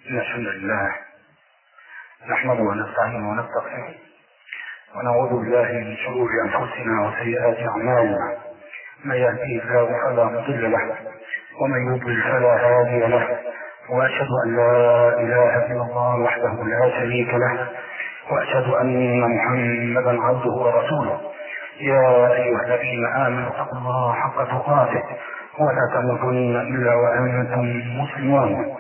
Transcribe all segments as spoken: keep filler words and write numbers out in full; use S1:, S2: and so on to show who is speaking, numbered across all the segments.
S1: إن الحمد لله نحمده ونستعينه ونستغفره ونعوذ بالله من شرور أنفسنا وسيئات أعمالنا. من يهديه الله فلا مضل له ومن يضلل فلا هادي له، وأشهد أن لا إله إلا الله وحده لا شريك له، وأشهد أن محمدا عبده ورسوله. يا أيها الذين آمنوا اتقوا الله حق تقاته ولا تموتن إلا وأنتم مسلمون.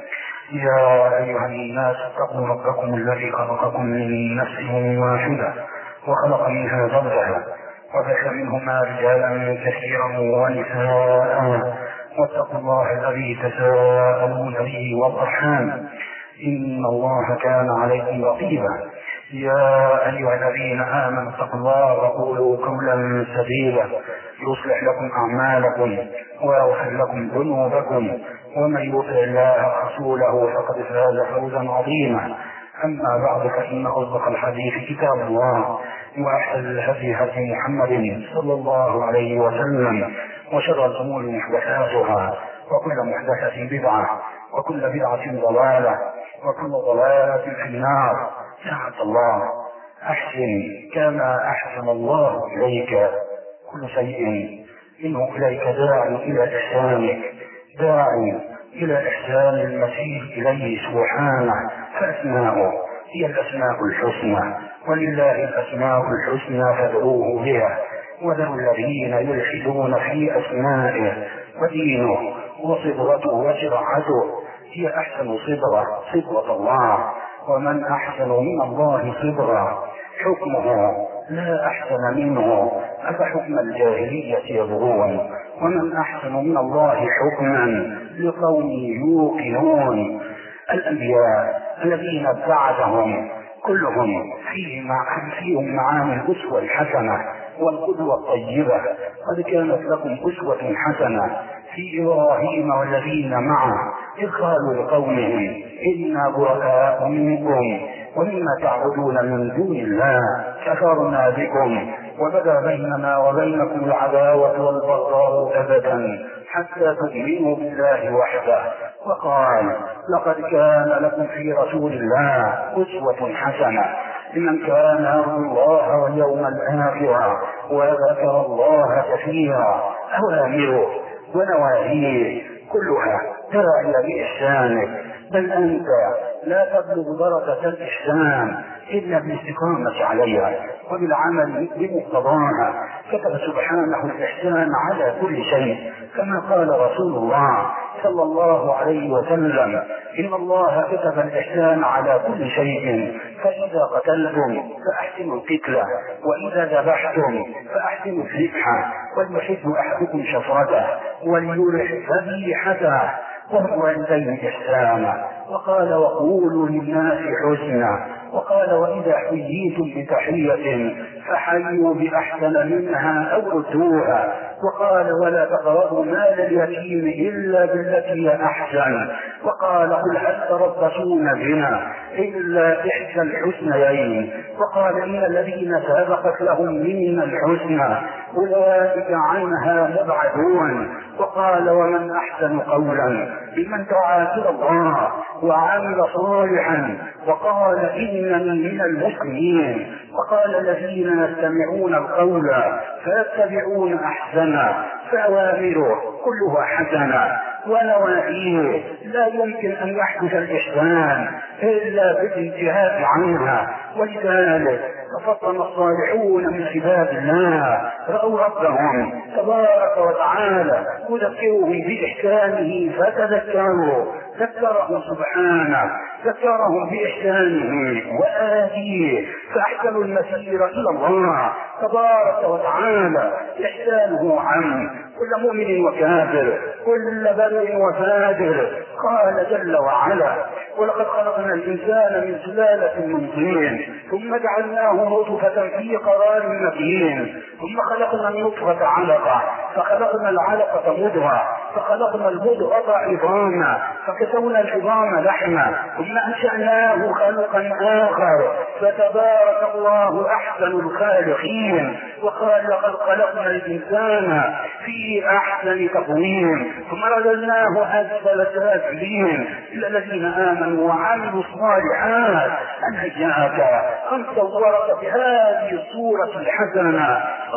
S1: يا أيها الناس اتقوا ربكم الذي خلقكم من نفس واحدة وخلق منها زوجها وبث منهما رجالا كثيرا ونساء، واتقوا الله الذي تساءلون به والأرحام إن الله كان عليكم رقيبا. يا أيها الذين آمنوا اتقوا الله وقولوا قولا سديدا يصلح لكم أعمالكم ويغفر لكم ذنوبكم، ومن يطع الله ورسوله فقد فاز فوزا عظيما. أما بعد، فإن أصدق الحديث كتاب الله، وأحسن الهدي هدي محمد صلى الله عليه وسلم، وشر الأمور محدثاتها، وكل محدثة بدعة، وكل بدعة ضلالة، وكل ضلالة في النار. يا عبد الله، أحسن كما أحسن الله إليك. كل شيء إنه إليك داع إلى إحسانك، داع إلى إحسان المسير إليه سبحانه، فأسماؤه هي الأسماء الحسنى، ولله الأسماء الحسنى فادعوه بها، وذروا الذين يلحدون في أسمائه. ودينه وصبغته وشرعته هي أحسن صبغة، صبغة الله، ومن أحسن من الله صبغة. حكمه لا أحسن منه، أفحكم الجاهلية يبغون، ومن أحسن من الله حكما لقوم يوقنون. الأنبياء الذين بعدهم كلهم فيهم معاني الأسوة الحسنة والقدوة الطيبة. قد كانت لكم أسوة حسنة في إبراهيم والذين معه إذ قالوا لقومهم إنا براء منكم ومما تعبدون من دون الله كفرنا بكم وبدا بيننا وبينكم العداوة والبغضاء أبدا حتى تؤمنوا بالله وحده. وقال لقد كان لكم في رسول الله أسوة حسنة لمن كان يرجو الله واليوم الآخر وذكر الله كثيرا. أوامره ونواهيه كلها داعية بإحسانك، بل أنت لا تبلغ درجة الإحسان إلا بالاستقامة عليها وبالعمل بمقتضاها. كتب سبحانه الإحسان على كل شيء، كما قال رسول الله صلى الله عليه وسلم إن الله كتب الإحسان على كل شيء، فإذا قتلتم فأحسنوا القتلة، وإذا ذبحتم فأحسنوا الذبحة، وليحب أحدكم شفرته وليرح ذبيحته، والوالدين إحسانا. وقال وقولوا للناس حسنا. وقال وإذا حييتم بتحية فحيوا بأحسن منها أو ردوها. وقال ولا تقربوا مال اليتيم إلا بالتي هي أحسن. وقال قل هل تربصون بنا إلا إحدى الحسنيين. وقال إن الذين سبقت لهم منا الحسنى أولئك عنها مبعدون. وقال ومن أحسن قولا بمن دعا إلى الله وعمل صالحا وقال إنني من المسلمين. وقال الذين يستمعون القول فيتبعون أحسنه. فأوامره كلها حسنة، ونواهيه لا يمكن أن يحدث الإحسان إلا بالانتهاء عنها. ولذلك تفطن الصالحون من عباد الله رأوا ربهم تبارك وتعالى يذكرهم بإحسانه فتذكروا، ذكرهم سبحانه، ذكرهم بإحسانه وآتيه فأحسنوا المسير إلى الله تبارك وتعالى. إحسانه عم كل مؤمن وكافر، كل بر وفاجر. قال جل وعلا ولقد خلقنا الإنسان من سلالة من طين ثم جعلناه نطفة في قرار مكين ثم خلقنا النطفة علقة فخلقنا العلقة مضغة فخلقنا المضغة عظاما فكسونا العظام لحما ثم أنشأناه خلقا آخر فتبارك الله أحسن الخالقين. وقال لقد خلقنا الإنسان في أحسن تقويم ثم رددناه أسفل سافلين إلا الذين آمنوا وعملوا الصالحات أن هياك أن صورك بهذه الصورة الحسنة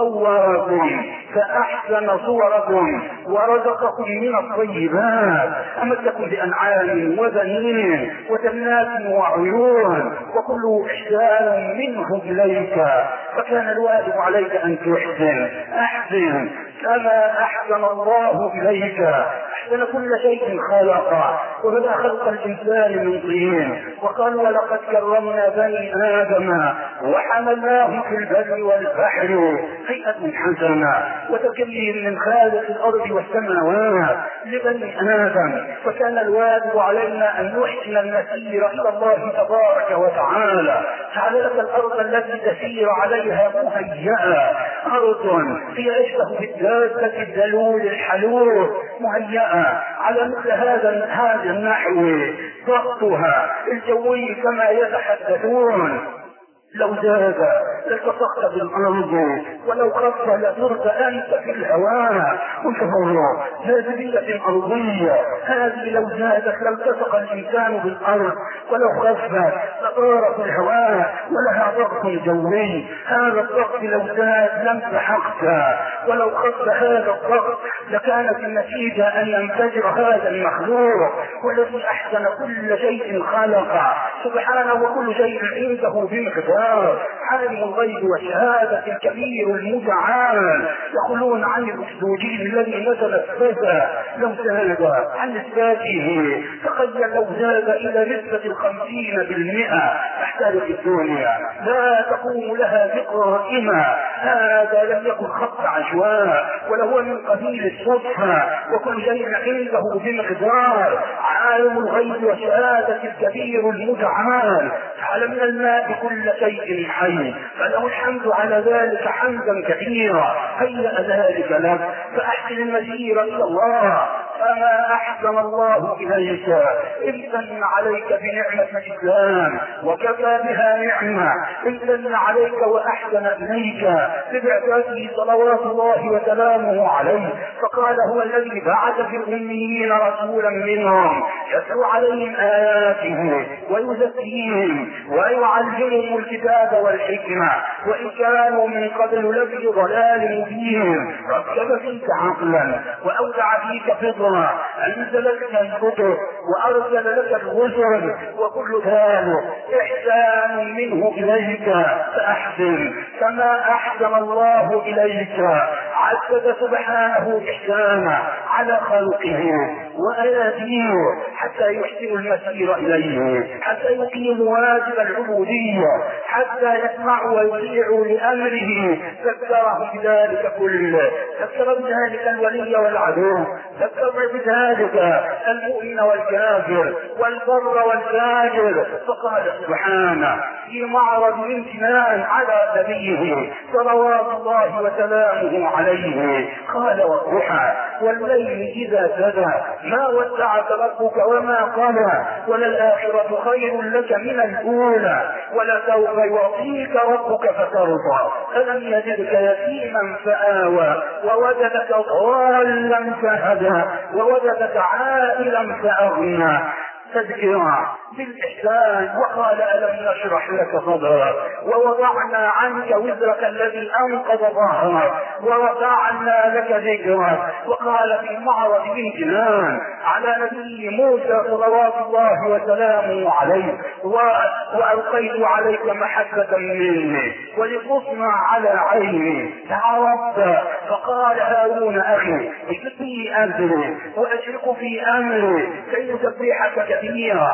S1: صوركم فأحسن صوركم ورزقكم من الطيبات أمدكم بأنعام وبنين وجنات وعيون وكل إحسان منه إليك فكان الواجب عليك أن تحسن. أحسن كما أحسن الله إليك. أحسن كل شيء خلقه وبدأ خلق الإنسان من طين وقال ولقد كرمنا بني آدم وحملناهم في البر والبحر هيئة حسنة وتكليم من خالق الأرض والسماوات لبني آدم. فكان الواجب علينا أن نحسن المسير إلى الله تبارك وتعالى. جعل لك الأرض التي تسير عليها مهيئة أرض هي أشبه بالدابة الدلول الحلول مهيئة على مثل هذا هذا النحو ضغطها الجوي كما يتحدثون. لو زاد لالتصقت بالأرض ولو خف لصرت أنت في الهواء. انتظروا جاذبية أرضية هذه لو زادت لالتصق الإنسان بالأرض ولو خف لطار في الهواء ولها ضغط جوي. هذا الضغط لو زاد لم تحقت ولو خف هذا الضغط لكانت النتيجة أن ينفجر هذا المخلوق والذي أحسن كل شيء خلقه سبحانه وكل شيء عنده بمقدار. عالم الغيب والشهادة الكبير المتعال يقولون عن الأكسجين الذي نزل السادة لو زاد عن نسبته تخيل لو زاد إلى نسبة الخمسين بالمئة تحتاج في الدنيا لا تقوم لها بقائمة. هذا لم يكن خط عشواء وله من قبيل الصدفة وكل شيء عنده بمقدار. عالم الغيب والشهادة الكبير المتعال جعل من الماء كل شيء حي فله الحمد على ذلك حمدا كثيرا. هيأ ذلك لك فأحسن المسير إلى الله. فما أحسن الله إليك امتن عليك بنعمة الإسلام وكفى بها نعمة. امتن عليك وأحسن إليك ببعثته صلوات الله وسلامه عليه فقال هو الذي بعث في الأميين رسولا منهم يتلو عليهم آياته ويزكيهم ويعلمهم الكتاب والحكمة وإن كانوا من قبل لفي ضلال مبين. ركب فيك عقلا وأودع فيك فطرا أنزل لك الكتب وأرسل لك الرسل وكل ذلك إحسان منه إليك فأحسن كما أحسن الله إليك. عدد سبحانه إحسانا على خلقه وآياته حتى يحسن المسير إليه حتى يقيم واجب العبودية حتى يسمع ويطيع لأمره. ذكره بذلك كله. ذكر بذلك الولي والعدو. ذكر بذلك المؤمن والكافر والبر والفاجر. فقال سبحانه في معرض امتنان على نبيه صلوات الله وسلامه عليه قال والضحى والليل إذا سدى ما ودعك ربك وما قلى وللآخرة خير لك من الأولى ولسوف يعطيك ربك فترضى. ألم يجدك يتيما فآوى ووجدك ضالا فهدى ووجدك عائلا فأغنى. تذكرا بالإحسان. وقال ألم نشرح لك صدرك ووضعنا عنك وزرك الذي أنقض ظهرك ورفعنا لك ذكرك. وقال في معرض امتنان على نبي موسى صلوات الله وسلامه عليه وألقيت عليك محبة مني ولتصنع على عيني تعرفت. فقال هارون أخي اشرك في أمري وأشرك في أمري كي نسبحك كثيرا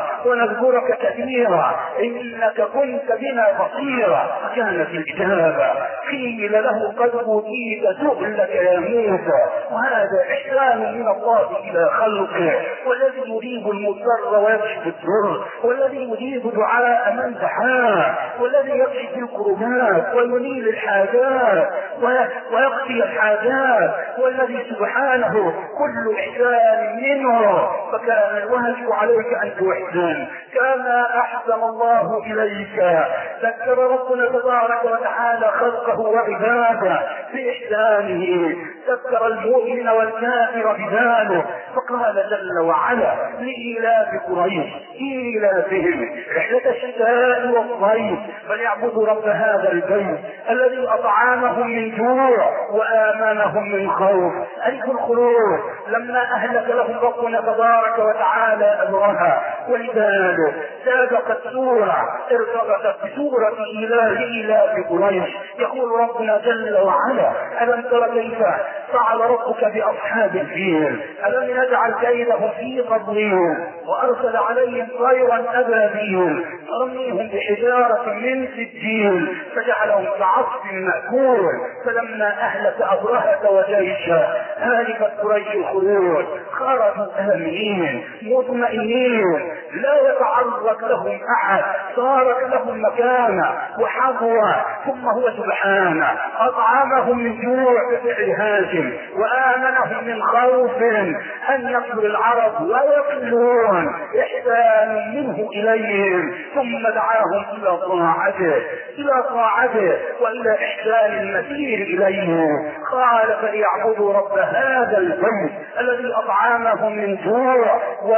S1: سنذكرك كثيرا إنك كنت بنا بصيرا. فكانت الإجابة قيل له قد أوتيت سؤلك يا موسى. وهذا إحسان من الله إلى خلقه، والذي يجيب المضطر ويكشف الضر، والذي يجيب دعاء من دعاه، والذي يكشف الكربات وينيل الحاجات ويقضي الحاجات، والذي سبحانه كل إحسان منه. فكان الواجب عليك أن تحسن كما أحسن الله إليك. ذكر ربنا تبارك وتعالى خلقه وعباده بإحسانه، ذكر المؤمن والكافر بذلك، فقال جل وعلا لإيلاف قريش إيلافهم رحلة الشتاء والصيف فليعبدوا رب هذا البيت الذي أطعمهم من جوع وآمنهم من خوف. ألف الخلود لما أهلك لهم ربنا تبارك وتعالى أمرها، ولذلك سابقت سورة ارتبطت بسورة إيلاف إيلاف قريش. يقول ربنا جل وعلا ألم تر كيف فعل ربك بأصحاب الفيل ألم يجعل كيدهم في تضليل وأرسل عليهم طيرا أبابيل ترميهم بحجارة من سجيل فجعلهم كعصف مأكول. فلما أهلك أبرهة وجيشه هلكت قريش الخلود خرجوا آمنين مطمئنين لا يتعرض لهم أحد، صارت لهم مكانة وحظوة. ثم هو سبحانه أطعمهم من جوع بفعل هاشم وآمنهم من خوف أن يصل العرب ويقلون إحسان منه إليهم. ثم دعاهم إلى طاعته إلى طاعته وإلى إحسان المسير إليه. قال فليعبدوا رب هذا البيت الذي أطعمهم من جوع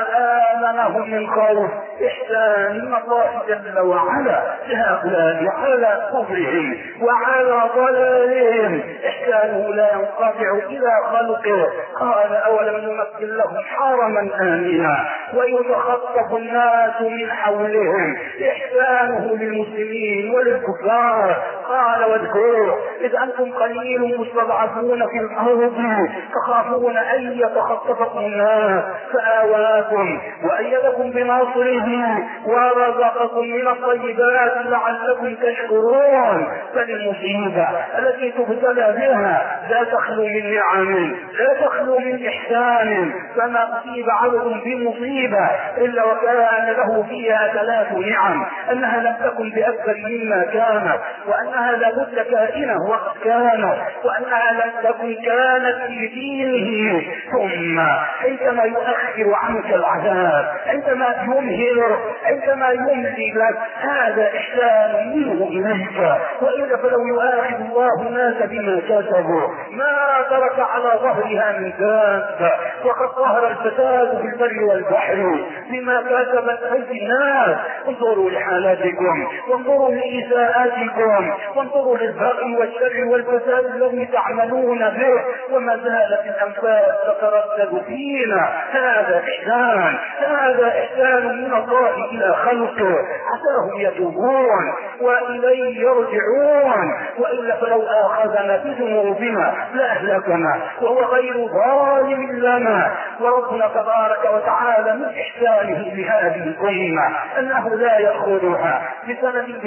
S1: وآمنهم من خوف. إحسان من الله جل وعلا لهؤلاء على كفرهم وعلى ضلالهم. إحسانه لا ينقطع إلى خلقه. قال أولم نمكن لهم حرما آمنا ويتخطف الناس من حولهم. إحسانه للمسلمين وللكفار. قال واذكروا إذ أنتم قليل مستضعفون في الأرض تخافون أن يتخطفكم الناس فآواكم وأيدكم بنصره ورزقكم من الطيبات لعلكم تشكرون. فالمصيبة التي تبتلى بها لا تخلو من نعم لا تخلو من إحسان. فما أصيب عبد بمصيبة إلا وكان له فيها ثلاث نعم: أنها لم تكن بأكثر مما كانت، وأنها لابد كائنة وقد كانت، وأنها لم تكن كانت في دينه. ثم عندما يؤخر عنك العذاب، عندما يمهر، عندما يملي لك، هذا إحسان منه إليك. وإلا فلو يؤاخذ الله الناس بما كسبوا ما ترك على ظهرها من دابة. وقد ظهر الفساد في البر والبحر بما كسبت أيدي الناس. انظروا لحالاتكم وانظروا لإساءاتكم وانظروا للبغي والشر والفساد الذي تعملون به، وما زالت الأنفاس تتردد فينا. هذا إحسان هذا إحسان من الله إلى خلقه عساهم يتوبون وإليه يرجعون. وإلا فلو آخذنا بذنوبنا لأهلكنا وهو غير ظالم لنا. وربنا تبارك وتعالى من إحسانه بهذه الأمة أنه لا يأخذها بسبب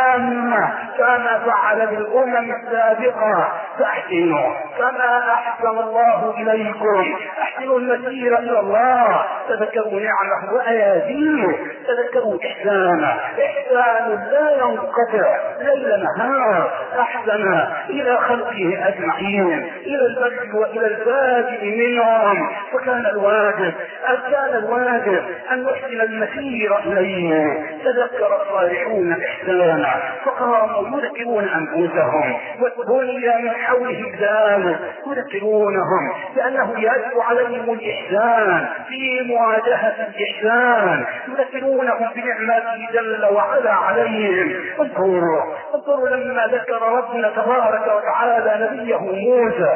S1: بعامة كما فعل بالأمم السابقة. فأحسنوا كما أحسن الله إليكم، أحسنوا المسير إلى الله، تذكروا نعمه وأياديه، تذكروا إحسانه. إحسان لا ينقطع ليل نهار. أحسن إلى خلقه أجمعين إلى البر وإلى الفاجر منهم. فكان الواجب أن كان الواجب أن نحسن المسير إليه. تذكر الصالحون إحسانا فقاموا يذكرون أنفسهم والدنيا من حولهم ذلك يذكرونهم بأنه يجب عليهم الإحسان في مواجهة الإحسان. يذكرونهم بنعمته جل وعلا عليهم. انظروا انظروا لما ذكر ربنا تبارك وتعالى نبيه موسى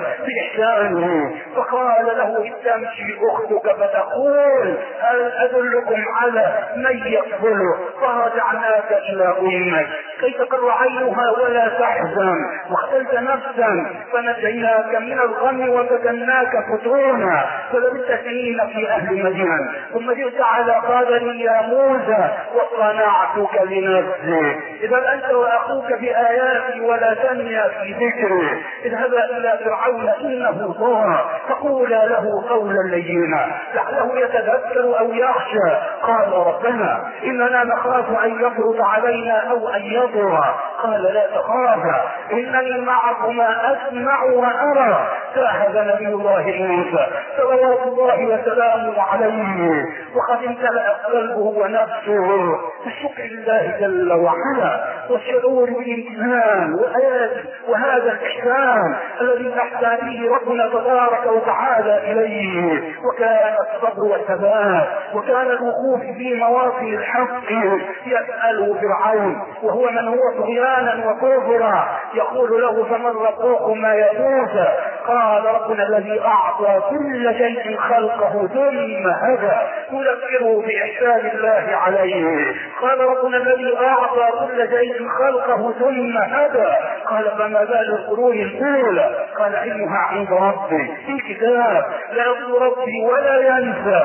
S1: بإحسانه فقال له إذ تمشي أختك فتقول هل أدلكم على من يكفله فرجعناك إلى أمك كي تقر عينها ولا تحزن، واختلت نفسا فنجيناك من الغم وفتناك فتونا فلبثت سنين في أهل مدين، ثم جئت على قدري يا موسى وصنعتك لنفسي. إذا أنت وأخوك بآياتي ولا تنيا في ذكري، اذهبا إلى فرعون إنه طغى فقولا له قولا لينا لعله يتذكر أو يخشى. قال ربنا إننا نخاف أن يفرط علينا أو أن يطغى. قال لا تخافا إنني معكما أسمع وأرى. فأخذ نبي الله موسى صلوات الله وسلامه عليه وقد امتلأ قلبه ونفسه بشكر الله جل وعلا والشعور بالامتنان وآيات وهذا الإحسان الذي نحتاج به ربنا تبارك وتعالى إليه. وكان الصبر والثبات وكان الوقوف في مواطن الحق. يسأل فرعون وهو من هو طغيانا وكفرا يقول له فمن ربكما يا موسى؟ قال ربنا الذي أعطى كل شيء خلقه ثم هدى يذكره بإحسان الله عليه. قال ربنا الذي أعطى كل شيء خلقه ثم هدى. قال فما بال القرون الأولى؟ قال علمها عند ربي في كتاب لا يضل ربي ولا ينسى.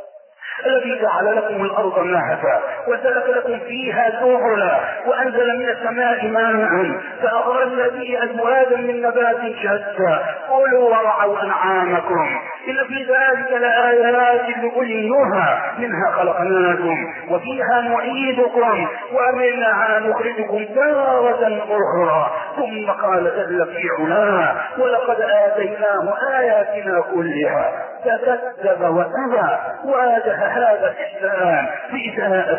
S1: الذي جعل لكم الأرض مهدا وسلك لكم فيها سبلا وأنزل من السماء ماء فأخرجنا به أزواجا من نبات شتى كلوا ورعوا أنعامكم إن في ذلك لآيات لأولي النهى منها خلقناكم وفيها نعيدكم ومنها نخرجكم تارة أخرى. ثم قال جل في علاه ولقد آتيناه آياتنا كلها فكذب وأبى واجه هذا الإسلام بإساءة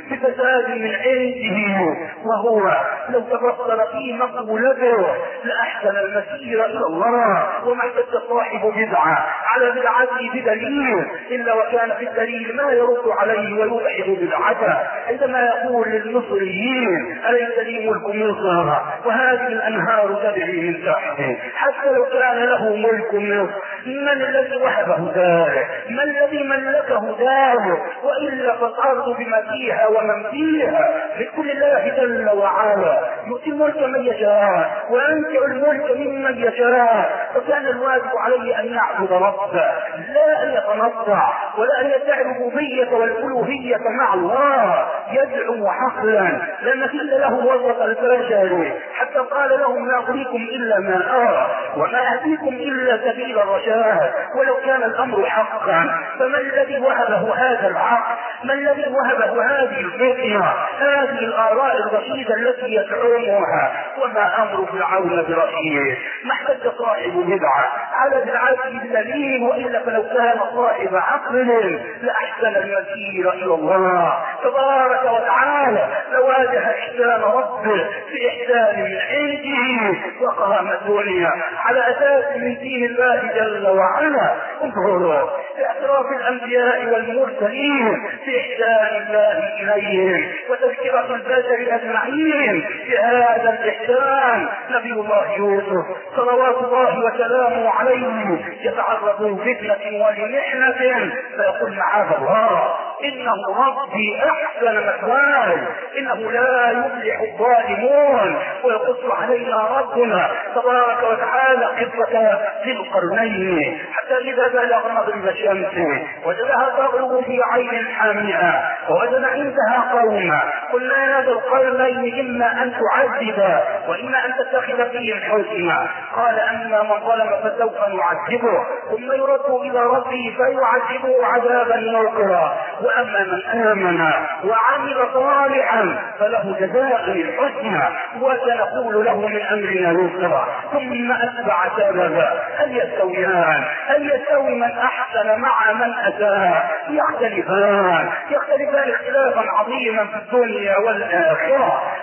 S1: بفساد من عنده وهو لو تفصل في مقولته لأحسن المسير إلى الله. وما احتج صاحب بدعة على بدعته بدليل إلا وكان في الدليل ما يرد عليه ويوحد بدعته عندما يقول للمصريين أليس لي ملك مصر وهذه الأنهار تجري من تحته. حتى لو كان له ملك مصر من الذي وهبه ذلك؟ ما الذي ملكه ذلك؟ وإلا فالأرض بما فيها ومن فيها لكل الله جل وعلا يؤتي الملك من يشاء وينزع الملك ممن يشاء. فكان الواجب عليه أن يعبد ربه لا أن يتنطع ولا أن يدعي الربوبية والألوهية مع الله يدعو حقلا لأن كل له وسط البشر حتى قال لهم لا أريكم إلا ما أرى وما أهديكم إلا سبيل الرشاد. ولو كان الأمر حقا فما الذي وهبه هذا العقل؟ ما الذي وهبه هذه الفطنة هذه الآراء الرشيدة التي يدعونها؟ وما أمر فرعون برشيد؟ ما احتج صاحب بدعة على بدعته بدليل وإلا فلو كان صاحب عقل لأحسن المسير إلى الله تبارك وتعالى لواجه إحسان ربه بإحسان من عنده وقام الدنيا على أساس من دين الله جل وعلا. انظروا باعتراف الأنبياء والمرسلين بإحسان الله إليهم وتذكرة البشر أجمعين بهذا الإحسان. نبي الله يوسف صلوات الله وسلامه عليه يتعرض فتنة ولمحنة فيقول معاذ الله إنه ربي أحسن مثواي إنه لا يفلح الظالمون. ويقص علينا ربنا تبارك وتعالى قصة ذي القرنين حتى إذا بلغ مغرب الشمس وجدها تغرب في عين حامئة ووجد عندها قوما قلنا يا ذا القرنين إما أن تعذب وإما أن تتخذ فيهم حكما. قال أما من ظلم فسوف نعذبه ثم يرد إلى ربه فيعذبه عذابا نكرا وأما من آمن وعمل صالحا فله جزاء الحسنى وسنقول له من أمرنا يسرا. ثم أتبع سببا هل يستويان؟ هل يستوي من أحسن مع من أساء؟ يختلفان يختلفان اختلافا عظيما في الدنيا والآخرة.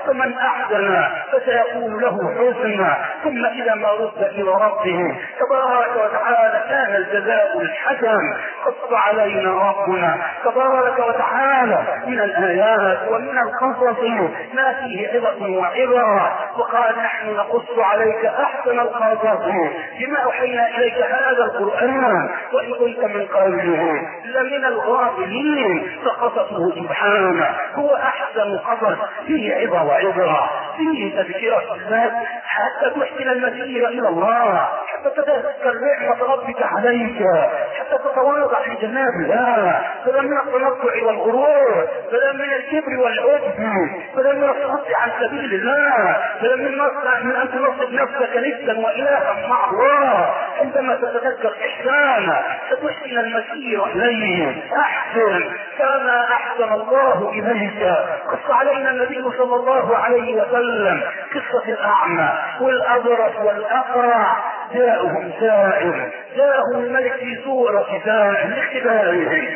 S1: فمن أحسن فسيقول له حسنى، ثم إذا ما رد إلى ربه تبارك وتعالى كان الجزاء الحسن. قص علينا ربنا تبارك وتعالى من الآيات ومن القصص ما فيه عظة وعبرة، وقال نحن نقص عليك أحسن القصص بما أوحينا إليك هذا القرآن وإن كنت من قبله لمن الغافلين. فقصصه سبحانه هو أحسن قصص، فيه عظة وعبرة، فيه تذكرة الناس حتى تحسن المسير إلى الله، حتى تتذكر نعمة ربك عليك، حتى تتواضع لجناب الله، بدل من التنطع والغرور، بدل من الكبر والعجب، بدل من الصد عن سبيل الله، بدل من من أن تنصب نفسك نفسا وإلها مع الله. عندما تتذكر إحسانا ستحسن المسير إليه. أحسن كما أحسن الله إليك. قص علينا النبي صلى الله عليه وسلم قصة الأعمى والأبرص والأقرع. جاءهم سائل، جاءهم الملك في صورة سائل لاختبارهم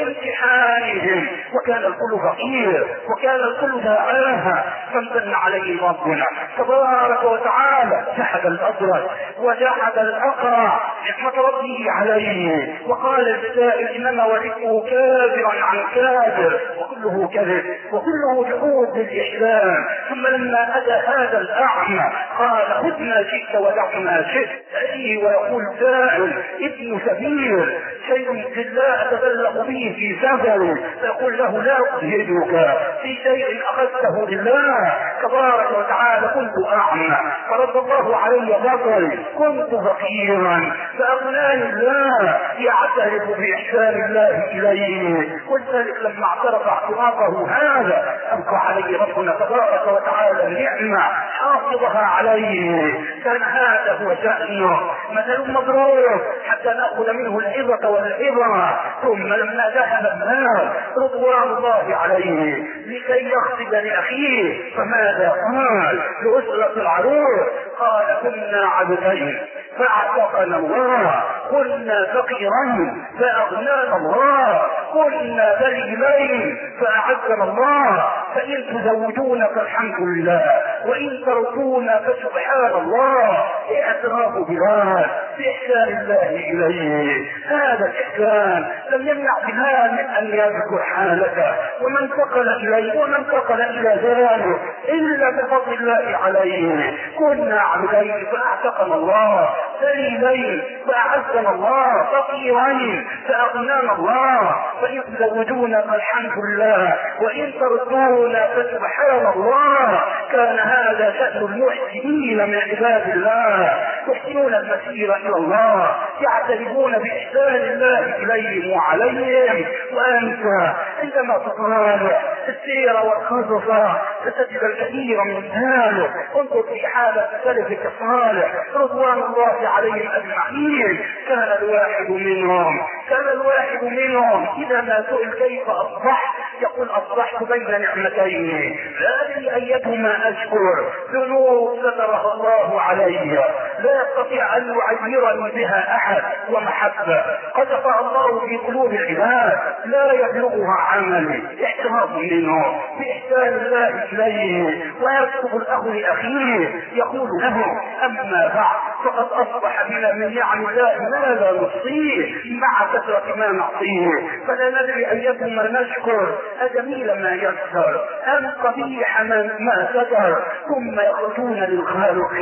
S1: ولامتحانهم، وكان الكل فقير وكان الكل ذا عاهة، فامتن عليه ربنا تبارك وتعالى، جحد الأبرص وجحد الأقرع نعمة ربه عليه، وقال السائل إنما وجدته كافرا عن كافر، وكله كذب وكله جحود بالإحسان. ثم لما أتى هذا الأعمى قال خذ ما شئت ودع ما شئت، يأتيه ويقول سائل ابن سبيل شيء بالله أتبلغ به في سفر، فيقول له لا أجهدك في شيء أخذته لله تبارك وتعالى. كنت أعمى فرد الله علي بصري، كنت فقيرا فأغناني الله، يعترف بإحسان الله إليه. ولذلك لما اعترف اعترافه هذا أبقى عليه ربنا تبارك وتعالى النعمة حافظها عليه. كان هذا هو شأنه، مثل مضروب حتى نأخذ منه العظة والعبرة. ثم لما ذهب الناس رضوان الله عليه لكي يخطب لأخيه فماذا قال لأسرة العروس؟ قال كنا عبدين فاعتقنا الله، كنا فقيرين فأغنانا الله، كنا ذليلين فأعزنا الله، فإن تزوجونا فالحمد لله وإن تركونا فسبحان الله. اعتراف بلال بإحسان الله إليه. هذا الإحسان لم يمنع بلال من أن يذكر حالته ومن انتقل إليه ومن انتقل إلى ذلك إلا بفضل الله عليه. كنا عبدين فأعتقنا الله، ذليلين فأعزنا الله، فقيرين فأغنانا الله، فإن تزوجونا فالحمد لله وإن تردونا فسبحان الله. كان هذا شأن المحسنين من عباد الله، يحسنون المسير إلى الله، يعترفون بإحسان الله إليهم وعليهم. وأنت عندما تطالع السيرة والقصص ستجد الكثير من ذلك. انظر في حالة سلفك الصالح رضوان الله عليهم أجمعين. كان الواحد منهم كان الواحد منهم إذا ما سئل كيف أصبحت يقول أصبحت بين نعمتين لا أدري أيتهما أشكر، ذنوب سترها الله علي لا يستطيع أن يعيرني بها أحد، ومحبة قذفها الله في قلوب العباد لا يبلغها عملي، اعتراف منه بإحسان الله إليه. ويكتب الأخ لأخيه يقول له أما بعد فقد أصبح بنا من نعم الله ما لا نحصيه مع كثرة ما نعطيه، فلا ندري أيتهما نشكر، أجميل ما يسر أم قبيح ما ستر. ثم يخرجون للخالق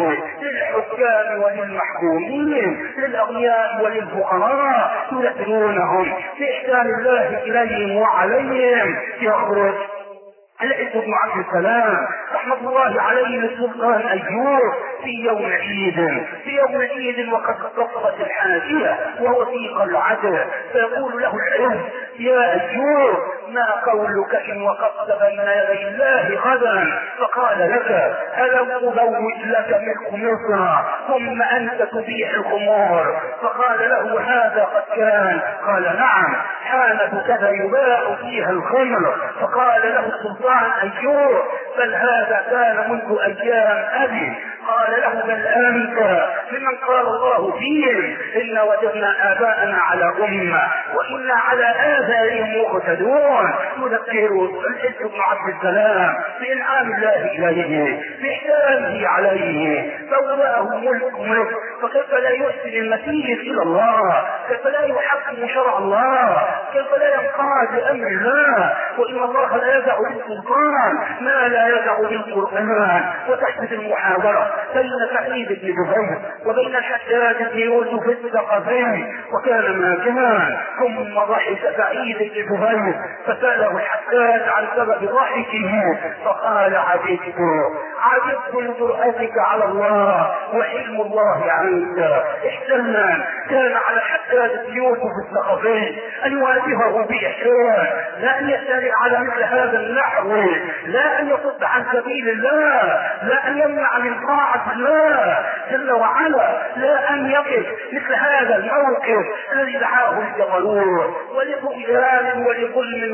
S1: للحكام وللمحكومين للأغنياء وللفقراء يذكرونهم بإحسان الله إليهم وعليهم. يخرج العز بن عبد السلام رحمة الله عليه للسلطان أيوب في يوم عيد في يوم عيد وقد قصرت الحاجية وهو في قلعته، فيقول له العز يا أيوب ما قولك إن وقفت بين يدي الله غدا؟ فقال لك ألم أبوئ لك ملك مصر ثم أنت تبيح الخمور؟ فقال له هذا قد كان. قال نعم، حانة كذا يباع فيها الخمر. فقال له السلطان أيوب بل هذا كان منذ أيام أبي. قال له بل أنت ممن قال الله فيهم إن وجدنا آباءنا على أمة وإنا على آثارهم مقتدون. يذكر الحج بن عبد السلام بإنعام الله إليه بإحسانه عليه فوضعه ملك ملك، فكيف لا يحسن المسير إلى الله، كيف لا يحكم شرع الله، كيف لا ينقاد لأمر الله، وإن الله لا يدع بالسلطان ما لا يدع بالقرآن. وتحدث المحاورة بين سعيد بن جبير وبين الحجاج بن يوسف الثقفي وكان ما كان، ثم ضحك سعيد بن جبير فسأله الحجاج عن سبب ضحكه فقال عجبت عجبت لجرأتك على الله وحلم الله عنك. احسانا كان على الحجاج بن يوسف الثقفي أن يواجهه بإحسان، لا أن يسأل على مثل هذا النحو، لا أن يصد عن سبيل الله، لا أن يمنع من طاعة الله جل وعلا، لا أن يقف مثل هذا الموقف الذي دعاه الجبروت ولطغيان ولظلم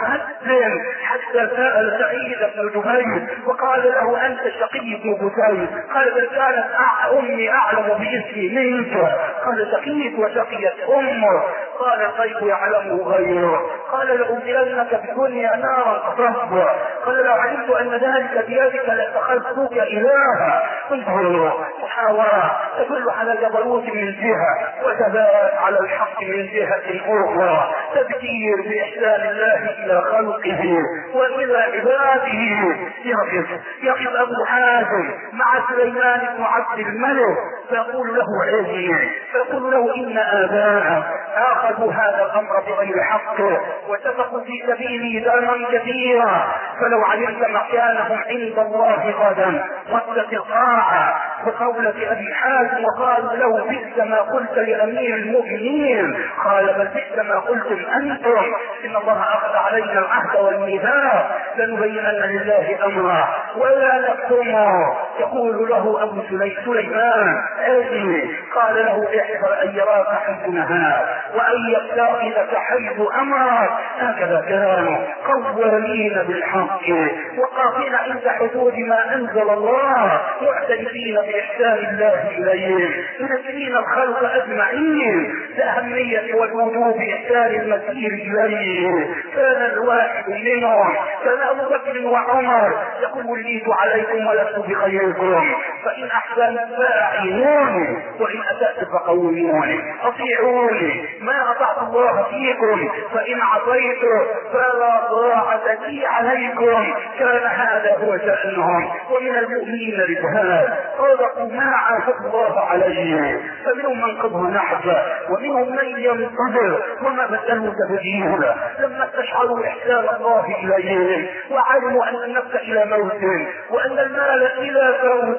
S1: وتعد، حتى سأل سعيد بن جبير وقال له أنت شقي بن بكير، قال بل كانت أمي أعلم باسمي منك، قال شقيت وشقيت أمه، قال الغيب يعلمه غيره، قال لأملنك بدنيا نارا ربا، قال لو علمت أن ذلك بيدك لاتخذتك إلها. انظروا محاورة تدل على جبروت من جهة وثبات على الحق من جهة أخرى، تذكير بإحسان الله إلى خلقه وإلى عباده. يقف يقف أبو حازم مع سليمان بن عبد الملك فيقول له عزيز، فيقول له إن آباء أخذوا هذا الأمر بغير حق واتفقوا في سبيله دما كثيرا، فلو علمت مكانهم عند الله غدا واتق الطاعة. بقولة أبي حازم وقال له بئس ما قلت لأمير المؤمنين، قال بل بئس ما قلتم أنتم، إن الله أخذ علينا العهد والميثاق لنبينن لله أمره ولا نكتمه. يقول له أبو سليمان آتي، قال له احذر أن يراك حيث نهاك وأن يبتغلك حيث أمرك. هكذا كانوا قوامين بالحق وقافين عند حدود ما أنزل الله معترفين بإحسان الله إليهم منزلين الخلق أجمعين لأهمية والوجوب بإحسان المسير إليه. كان الواحد منهم كان أبو بكر وعمر يقول وليت عليكم ولست بخيركم، فإن أحسنت فأعينوني وإن أسأت فقوموني، أطيعوني ما أطعت الله فيكم، فإن عصيت فلا طاعة لي عليكم. كان هذا هو شأنهم. ومن المؤمنين رجال صدقوا ما عاهدوا الله عليه، فمنهم من قضى نحبه ومنهم من ينتظر وما بدلوا تبديلا. لما استشعروا إحسان الله إليهم وعلموا أن النفس إلى موت وأن المال إلى فوت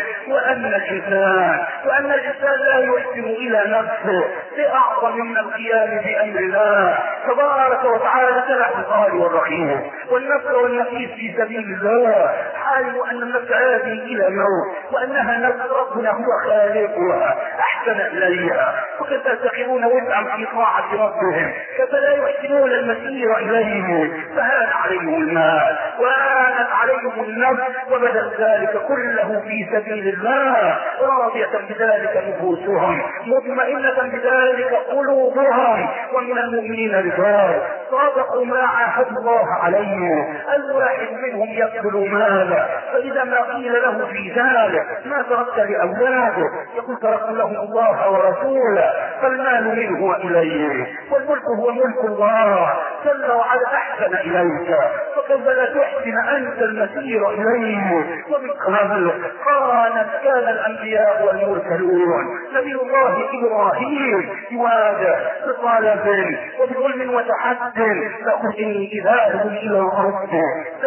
S1: وأن الإنسان وأن الإنسان لا يحسن إلى نفسه بأعظم من القيام بأمر الله تبارك وتعالى سلع الغالي والرخيص والنفس والنفيس في سبيل الله، علموا أن النفس هذه إلى موت وأنها نفس ربنا هو خالقها أحسن إليها، وكيف يستقيمون وسعا في طاعة ربهم، كيف لا يحسنون المسير إليه، فهان عليهم المال وهانت عليهم النفس وبدل ذلك كله في سبيل الله، راضية بذلك نفوسهم مطمئنة بذلك قلوبهم. ومن المؤمنين رجال صادقوا ما عاهدوا الله عليه، الواحد منهم يقبل ماله فإذا ما قيل له في ذلك ما تركت لأولاده يقول تركت لهم الله ورسوله، فالمال منه وإليه والملك هو ملك الله جل وعلا أحسن إليك، فكيف لا تحسن أنت المسير إليه. ومن قبل قالت كان الأنبياء والمرسلون نبي الله إبراهيم يواجه بطالب وبظلم وتحد فقل إني إذا إلى ربه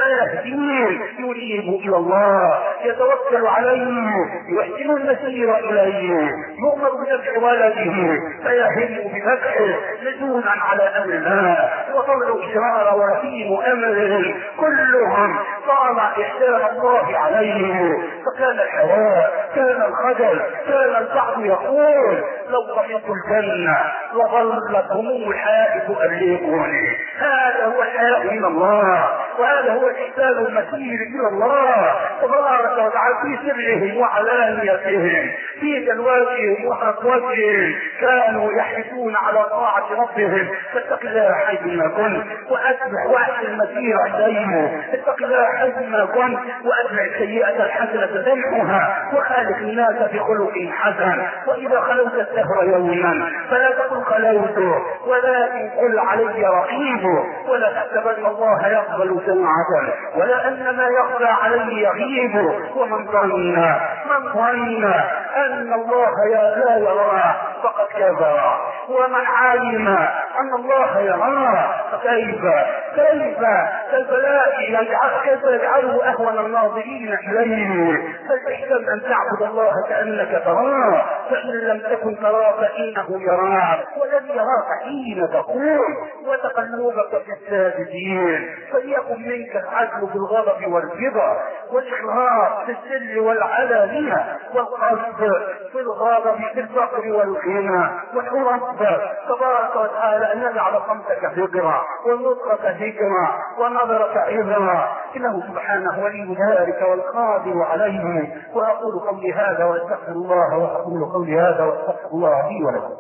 S1: سيهدين يريد إلى الله يتوكل عليه يحسن المسير إليه، يؤمر بنفع ولده فيهم بفتحه نزولا على أمر الله وطلع إشرار ورحيم أمره، كلهم طال إحسان الله عليه. فكان الحياء كان الخجل كان البعض يقول لو ضمنت الجنة لظلت هموم الحياء تؤلفني. هذا هو الحياء من الله وهذا هو الإحسان المسير إلى الله تبارك وتعالى في سرهم وعلانيتهم، في جلواتهم وخطوتهم، كانوا يحرصون على طاعة ربهم. فاتق الله حيثما كنت وأتبع وحد المسير إليه، اتق الله حيثما كنت وأتبع السيئة الحسنة تمحها، وخالق الناس بخلق حسن. وإذا خلوت الدهر يوما فلا تقل خلوت، ولكن قل علي رقيب. ولا تحسبن الله يقبل سمعة ولا أن ما يخفى عليه يغيب. ومن ظن من ظن أن الله لا يراه فقد كفر، ومن علم أن الله يراه فكيف كيف كالبلاء يجعل كيف يجعله أهون الناظرين إليه. فالاحسن أن تعبد الله كأنك تراه، فإن لم تكن تراه فإنه يراك، ولن يراك حين تقوم وتقلبك في الساجدين. فليكن منك العدل بالغضب والرضا، والإخلاص في السر والعلانية، والقصد في الغضب في الفقر والغنى. ونرب تبارك وتعالى أن يجعل صمتك ذكرى ونطقك ذكرى ونظرك عبرة، إنه سبحانه ولي ذلك والقادر عليه. وأقول قولي هذا واستغفر الله، وأقول قولي هذا واستغفر الله لي ولكم.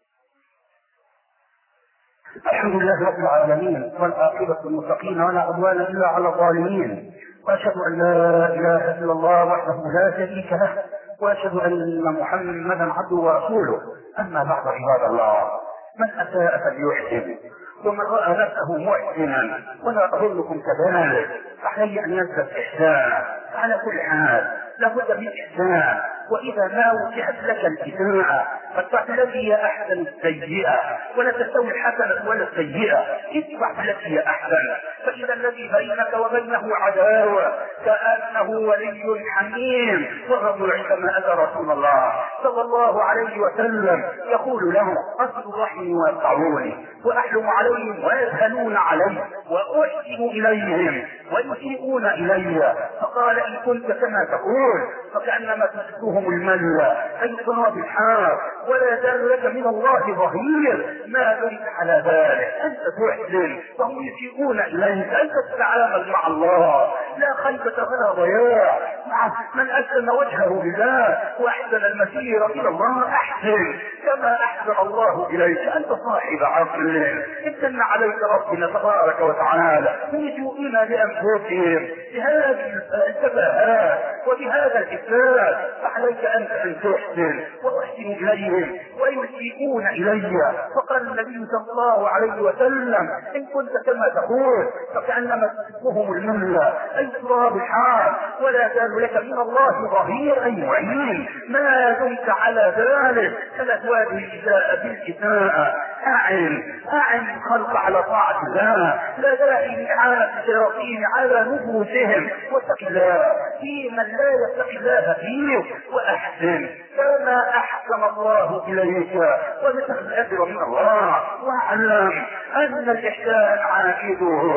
S1: الحمد لله رب العالمين، والعاقبة للمتقين، ولا عدوان إلا على الظالمين. وأشهد أن لا إله إلا الله وحده لا شريك له، وأشهد أن محمدا عبده ورسوله. أما بعد عباد الله، من أساء فليحسن، ومن رأى نفسه محسنا ولا أظنكم كذلك فعليه أن يزداد إحسانا. على كل حال لابد من إحسان، وإذا ما وجهت لك الإساءة فاتبع التي هي أحسن السيئة، ولا تستوي الحسنة ولا السيئة، اتبع التي هي أحسن. فإذا الذي بينك وبينه عداوة كأنه ولي حميم. والرجل عندما أتى رسول الله صلى الله عليه وسلم يقول له: أصل رحمي ويقطعوني، وأحلم عليهم ويسهلون علي، وأحسن إليهم ويسيئون إلي. فقال: إن كنت كما تقول فكأنما تسكهم المل أي تراب الحار، ولا يزال لك من الله ظهير ما دمت على ذلك. أنت تحسن وهم يسيئون إليك، أنت تتعامل مع الله، لا خيبة ولا ضياع. من أسلم وجهه لله وأحسن المسير إلى الله أحسن كما أحسن الله إليك. أنت صاحب عقل، امتن عليك ربنا تبارك وتعالى يسيئون لأنفسهم بهذه التفاهات وبهذا الإفساد. فعليك أنت أن تحسن وتحسن إليهم ويسيئون إلي. فقال النبي صلى الله عليه وسلم: إن كنت كما تقول فكأنما تسكهم الملة أي تراب الحار، ولا يزال لك من الله ظهير أي معين ما دمت على ذلك. فلا تواجه الإساءة بالإساءة، أعن أعن الخلق على طاعة الله، لا داعي لإعانة الشياطين على نفوسهم. واتق الله في من لا يتق الله فيه، وأحسن كما أحسن الله إليك وابتغ الأجر من الله. واعلم أن الإحسان عائده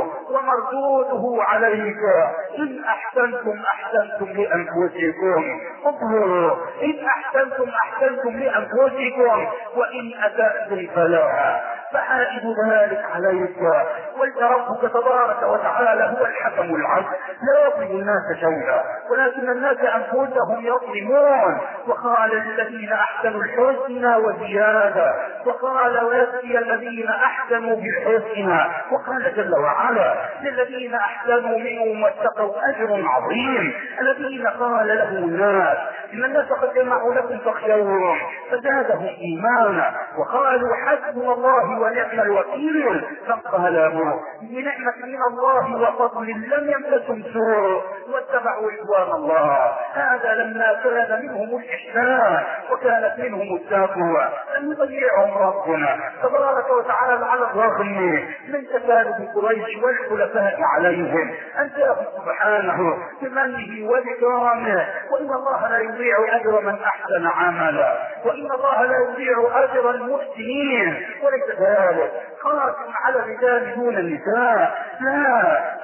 S1: ومردوده عليك. إن أحسنتم أحسنتم لأنفسكم، انظروا، إن أحسنتم أحسنتم لأنفسكم، وإن أسأتم فلا فعائد ذلك عليك. ولربك تبارك وتعالى هو الحكم العدل، لا يظلم الناس شيئا ولكن الناس أنفسهم يظلمون. وقال: للذين أحسنوا الحسنى وزيادة، وقال: ويجزي الذين أحسنوا بالحسنى. وقال جل وعلا: للذين أحسنوا منهم واتقوا أجر عظيم. الذين قال له الناس: إن الناس قد جمعوا لكم فاخشوهم فزادهم إيمانا، وقالوا: حسبنا الله ونعم الوكيل. فانقلبوا بنعمة من الله وفضل لم يمسسهم سوء واتبعوا رضوان الله. هذا لما كان منهم الإحسان وكانت منهم التقوى. أن يضيعهم ربنا تبارك وتعالى على الرغم من تكالب قريش والخلفاء عليهم، أن جاءهم سبحانه بمنه وبكرامه. وإن الله لا يضيع أجر من أحسن عملا، وإن الله لا يضيع أجر المحسنين. وليس ذلك قاسم على الرجال دون النساء، لا،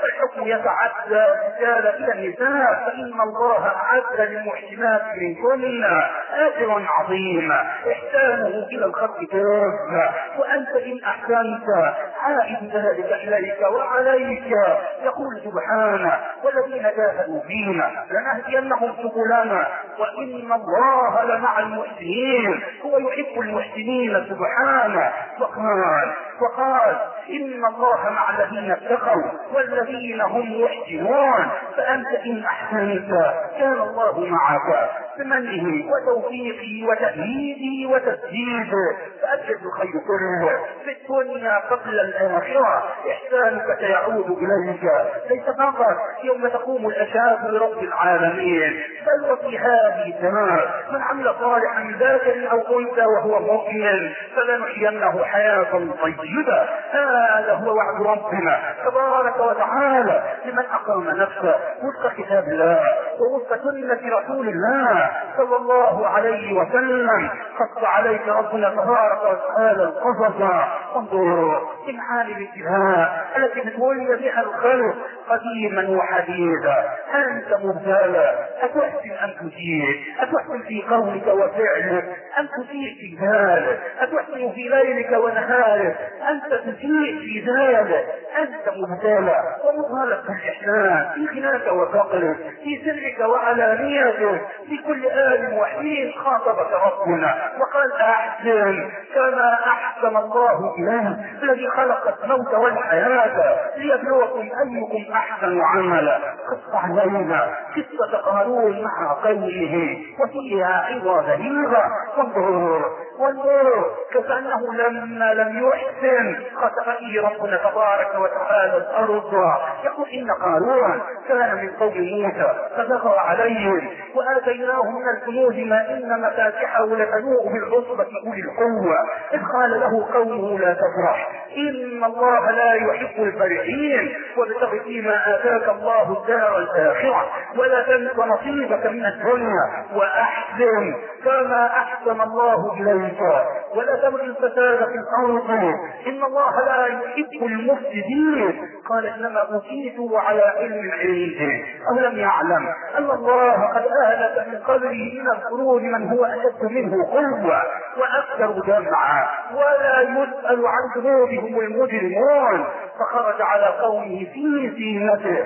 S1: الحكم يتعدى الرجال الى النساء، فان الله اعد للمحسنات منكن اجرا عظيما احسانه الى الخلق تام. وانت ان احسنت عائد ذلك اليك وعليك. يقول سبحانه والذين جاهدوا فينا لنهدينهم سبلنا وان الله لمع المحسنين. هو يحب المحسنين سبحانه. وقال وقال ان الله مع الذين اتقوا والذين هم محسنون. فانت ان احسنت كان الله معك بمنه وتوفيقه وتأييده وتسديده. فأجد الخير كله في الدنيا قبل الآخرة. إحسانك سيعود إليك ليس فقط يوم تقوم الأشهاد لرب العالمين، بل وفي هذه الدار. من عمل صالحا من ذكر أو أنثى وهو مؤمن فلنحيينه حياة طيبة. هذا هو وعد ربنا تبارك وتعالى لمن أقام نفسه وفق كتاب الله ووفق سنة رسول الله صلى الله عليه وسلم. قص عليك ربنا تبارك وتعالى القصص. انظروا في معاني الابتلاء التي بتولي بها الخلق قديما وحديثا. انت مبتلى، اتحسن ان تجيب، اتحسن في قولك وفعلك، ان تسيء في ذلك، اتحسن في ليلك ونهارك، انت تسيء في ذلك. انت مبتلى ومطالب بالاحسان في غناك وفقرك، في سرك وعلانيتك، في كل آل وحين. خاطبك ربنا وقال احسن كما احسن الله اليه الذي خلق الموت والحياه ليبلوكم ايكم احسن عملا. قص علينا قصه قارون مع قومه وفيها عظه بليغه. وانظروا وانظروا كأنه لما لم يحسن خسف فيه ربنا تبارك وتعالى الارض. يقول ان قارون كان من قوم موسى فبغى عليهم واتيناه من الكنوز ما ان مفاتحه لتنوء بالعصبه اولي القوه. اذ قال له قومه لا تفرح ان الله لا يحب الفرحين وابتغ فيما اتاك الله الدار الاخره ولا تنس نصيبك من الدنيا واحسن كما احسن الله اليك ولا تبغي الفساد في الارض ان الله لا يحب المفسدين. قال انما اوتيته على علم عندي. اولم يعلم ان الله قد اهلك من قبله من القرون من هو اشد منه قوه واكثر جمعا ولا يسال عن ذنوبهم المجرمون. فخرج على قومه في زينته.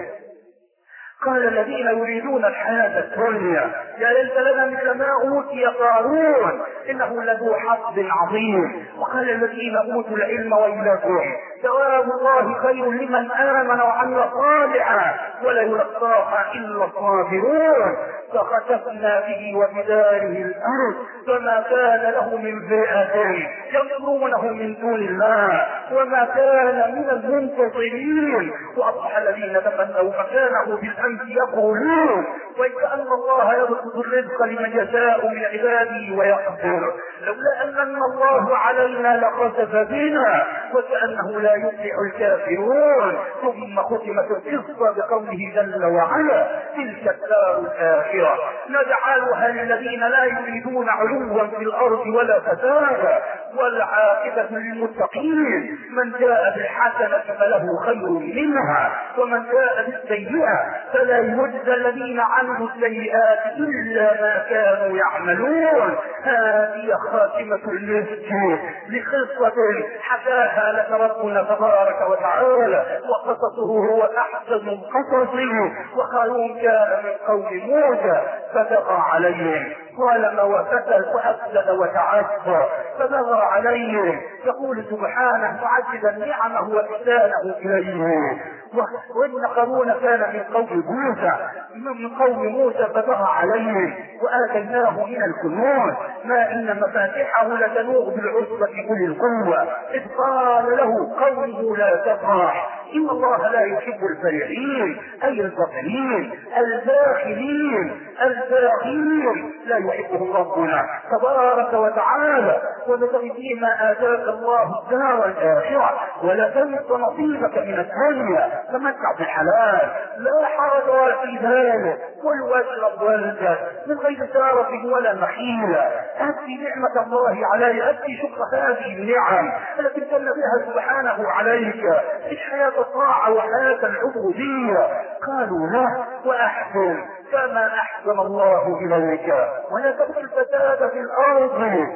S1: قال الذين يريدون الحياة الدنيا يا ليت لنا مثل ما أوتي قارون إنه لذو حظ عظيم. وقال الذين أوتوا العلم ويلكم ثواب الله خير لمن آمن وعمل صالحا ولا يلقاها إلا الصابرون. فخسفنا به وبداره الأرض فما كان له من فئة ينصرونه من دون الله وما كان من المنتصرين. وأصبح الذين تمنوا مكانه بالأمس يقولون وكأن الله يبسط الرزق لمن يشاء من عباده ويقدر لولا أن الله علينا لخسف بنا وكأنه لا يفلح الكافرون. ثم ختمت القصة بقوله جل وعلا تلك الدار الآخرة نجعلها للذين لا يريدون علوا في الأرض ولا فسادا والعاقبة للمتقين. من جاء بالحسنة فله خير منها ومن جاء بالسيئة فلا يجزى الذين عملوا السيئات إلا ما كانوا يعملون. هذه خاتمة المسك لقصة حكاها لك ربنا تبارك وتعالى وقصصه هو أحسن القصص. وقارون كان من قوم موسى فبغى عليهم ظلم وفتل وأفسد وتعصى فبغى عليهم. يقول سبحانه معجبا نعمه وإحسانه إليه. وإن قارون كان من قوم موسى من قوم موسى فبغى عليهم وآتيناه من الكنوز ما إن مفاتحه لتنوء بالعصبة أولي القوة. إذ قال له قومه لا تفرح إن الله لا يحب الفرحين أي الفقيرين الباخلين الباخلين لا يحبهم ربنا تبارك وتعالى. وابتغ فيما آتاك الله الدار الآخرة ولا تنس نصيبك من الدنيا. تمتع بالحلال لا حرج ولا في ذلك، كل واشرب والبس من غير سارة ولا محيلة. أدي نعمة الله عليك، أدي شكر هذه النعم التي امتن بها سبحانه عليك. عيش حياة الطاعة وحياة العبودية. قالوا له وأحسن كما أحسن الله إليك ولا تبغ الفساد في الأرض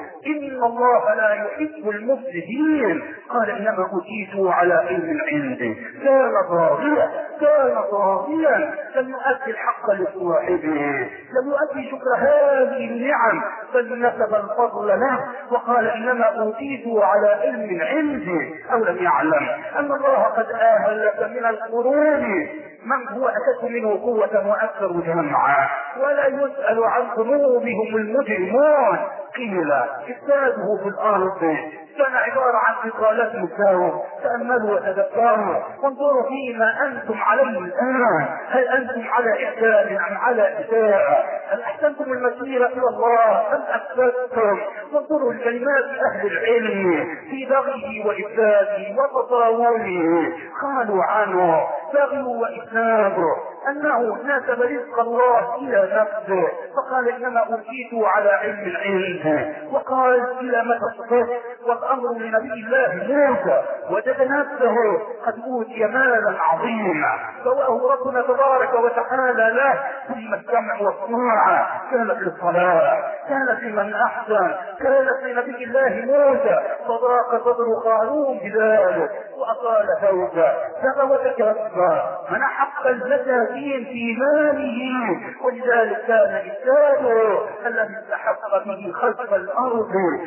S1: إن الله لا يحب المفسدين. قال إنما أوتيته على علم عندي. كان ضاغيا كان ضاغيا لم يؤدي الحق لصاحبه، لم يؤدي شكر هذه النعم بل نسب الفضل له وقال إنما أوتيته على علم عندي. أو لم يعلم أن الله قد آهلك من القرون من هو أشد منه قوة وأكثر جمعا ولا يسأل عن ذنوبهم المجرمون. قيل إفساده في الأرض كان عبارة عن إطالة مساوم. تأملوا وتدبروا وانظروا فيما أنتم عليه الآن. هل أنتم على إحسان أم على إساءة؟ هل أحسنتم المسيرة إلى الله أم أفسدتم؟ وانظروا لكلمات أهل العلم في بغيه وإفساده وتطاوله. قالوا عنه بغيه وإفساده أنه ناسب رزق الله إلى نفسه فقال إنما أوتيته على علم عنده. وقال إلى متى الصدق والأمر لنبي الله موسى وجد نفسه قد أوتي مالا عظيما فواه ربنا تبارك وتعالى له. ثم السمع والطاعة كانت للصلاة، كانت لمن أحسن، كانت لنبي الله موسى فضاق صدر قارون بذلك وأطال فوقه سبى وتكبر من حق المساكين في ماله. ولذلك كان إسلامه الذي استحق به خلق الأرض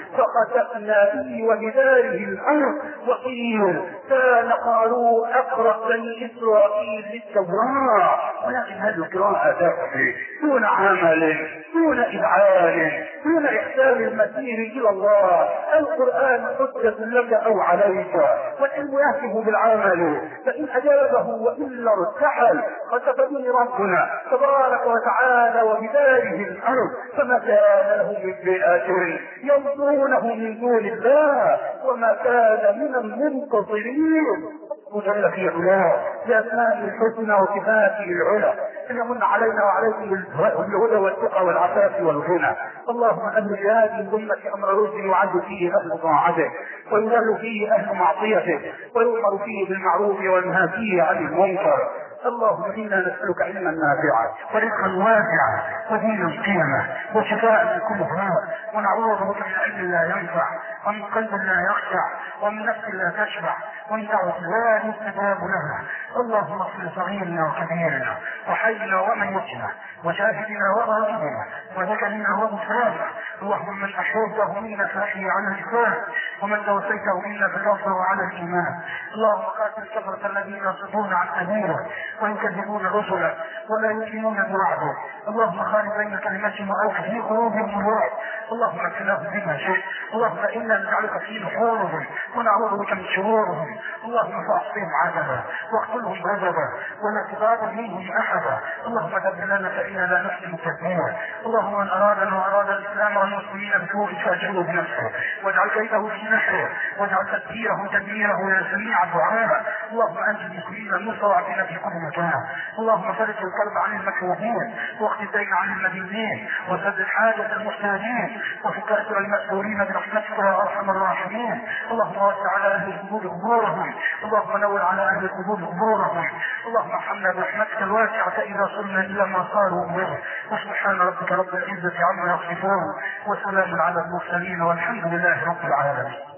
S1: فخسفنا به وبداره الأرض. وقيل كان قارون أقرأ بني إسرائيل للتوراة ولكن هذه القراءة تكفي دون عمل دون إذعان دون إحسان المسير إلى الله. القرآن حجة لك أو عليك والعلم يهتف بالعمل فإن أجابه وإلا ارتحل. خسف به ربنا تبارك وتعالى وبداره الأرض فما كان له من فئة ينصرونه من دون الله وما كان من المنتصرين. وجل في علاه بأسماء الحسنى وصفاته العلى أن يمن علينا وعليكم بالهدى والتقى والعفاف والغنى. اللهم أمر هذه الأمة أمر رشد يعد فيه أهل طاعته ويذل فيه أهل معصيته ويؤمر فيه بالمعروف والنهى فيه عن المنكر. اللهم إنا نسألك علما نافعا ورزقا واسعا ودينا قيما وشفاء من كل داء ونعوذ بك من علم لا ينفع ومن قلب لا يخشع ومن نفس لا تشبع ومن دعوة لا يستجاب لها. اللهم اغفر صغيرنا وكبيرنا وحينا وميتنا وشاهدنا وغائبنا وذكرنا وانثانا. اللهم من احييته منا فاحيي على الاسلام ومن توفيته منا فتوفه على الايمان. اللهم قاتل الكفرة الذين يصدون عن سبيلك ويكذبون رسلا ولا يؤمنون بوعده. اللهم خالف بين كلمتهم واوحد في قلوبهم الوعد. اللهم اكفناهم بما شئت. اللهم انا نجعلك في نحورهم ونعوذ بك من شرورهم. اللهم فاحصهم عذبا واقتلهم غضبا ولا تغادر منهم احدا. اللهم دبر لنا فانا لا نحسن تدبيرا. اللهم من ارادنا واراد الاسلام والمسلمين بسوء فاجعله بنفسه واجعل كيده في نحره واجعل تدبيره تدميره يا سميع الدعاء. اللهم انت المسلمين المستضعفين في كل مكان. اللهم فرج الكرب عن المكروبين واقض الدين عن المدينين وسدد حاجة المحتاجين وفكاسر المأسورين برحمتك يا ارحم الراحمين. اللهم وسع على اهل القبور قبورهم. اللهم نور على اهل القبور قبورهم. اللهم ارحمنا برحمتك الواسعة اذا صرنا الى ما صاروا به. وسبحان ربك رب العزة عما يصفون وسلام على المرسلين والحمد لله رب العالمين.